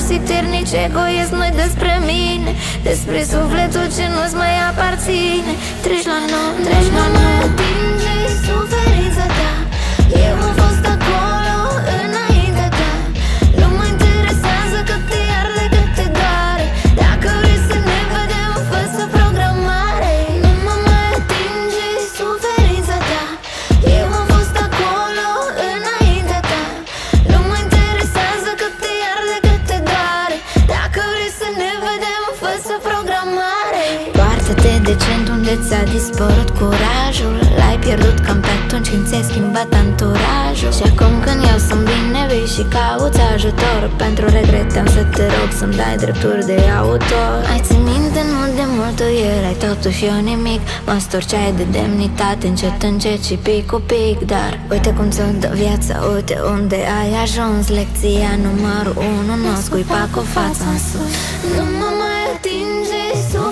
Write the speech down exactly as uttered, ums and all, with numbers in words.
siternic, egoist, nu despre mine, despre sufletul ce nu-ți mai aparține. Treci la noi, treci la noi, atinge suferința ta. Eu am fost acolo înaintea ta. Nu mă interesează cât te arde, cât te doare. Dacă vrei să ne vedem, fă-ți o programare. Nu mă mai atinge suferința ta. Eu am fost acolo înaintea ta. Nu mă interesează cât te arde, cât te doare. Dacă vrei să ne vedem, fă-ți o programare. Poartă-te decent, unde ți-a dispărut curajul. L-ai pierdut cam pe atunci când ți-ai schimbat anturajul. Și acum când eu sunt bine, vii și cauți ajutor. Pentru regret am să te rog să-mi dai drepturi de autor. Ai țin minte, nu de mult tu erai totuși eu nimic. Mă storceai de demnitate, încet încet și pic cu pic. Dar uite cum ți-o dă viața, uite unde ai ajuns. Lecția numărul unu, nu scuipa cu fața în sus. Nu mă mai atinge sus.